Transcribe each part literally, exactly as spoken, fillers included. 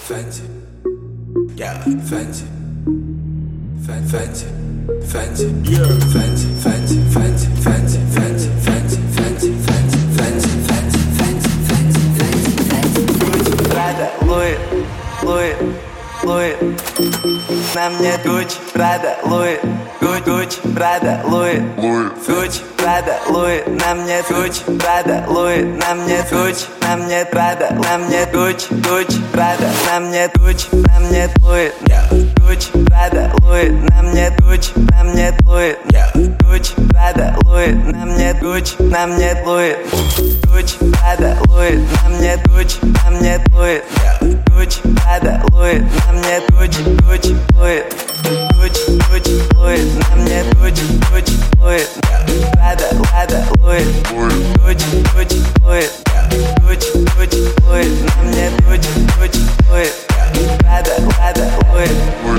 Fenty, yeah, Fenty, Fenty, Fenty, yeah, Fenty, Fenty, Fenty, Fenty, Fenty, Fenty, Fenty, Fenty, Fenty, Fenty, Fenty, Fenty, Fenty, Fenty. Prada, Louis, Louis, Louis. На мне Gucci, Prada, Louis, Gucci, Prada, Louis, Gucci, Prada, Louis. На мне Gucci, Prada, Louis. На мне Gucci, на мне Prada, на мне Gucci, Gucci, Prada, на мне Gucci, на мне Louis, Gucci, Prada, Louis. На мне Gucci, на мне Louis, Gucci, Prada, Louis. На мне Gucci, на мне Louis, Gucci, Prada, Louis. На мне Gucci, на мне Louis, Gucci, Prada, Louis. На мне Gucci, Gucci, Louis, Gucci, Gucci, Louis. На мне Gucci, Gucci, Louis, Prada, Prada, Louis, Gucci, Gucci, Louis, Gucci, Gucci, Louis. На мне Gucci, Gucci, Louis, Prada, Prada, Louis.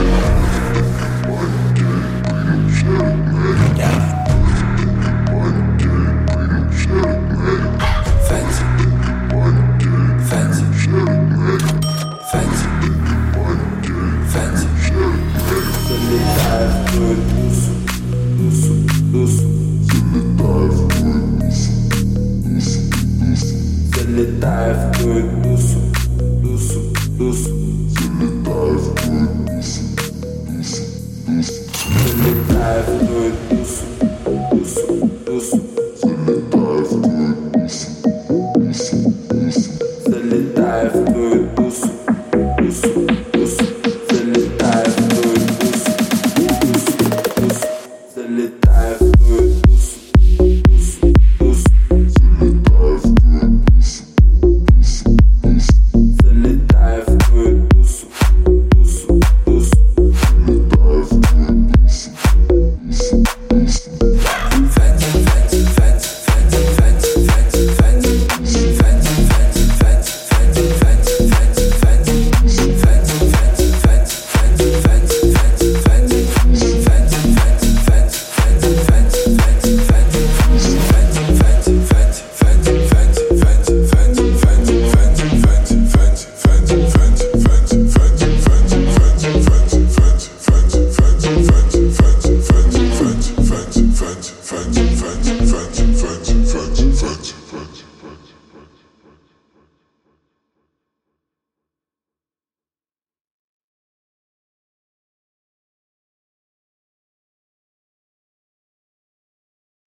Fenty, Fenty, Fenty, Fenty. Залетай в твою тусу, тусу, тусу. Залетай в твою тусу, тусу, тусу. Залетай в твою тусу, тусу, тусу. Залетай в твою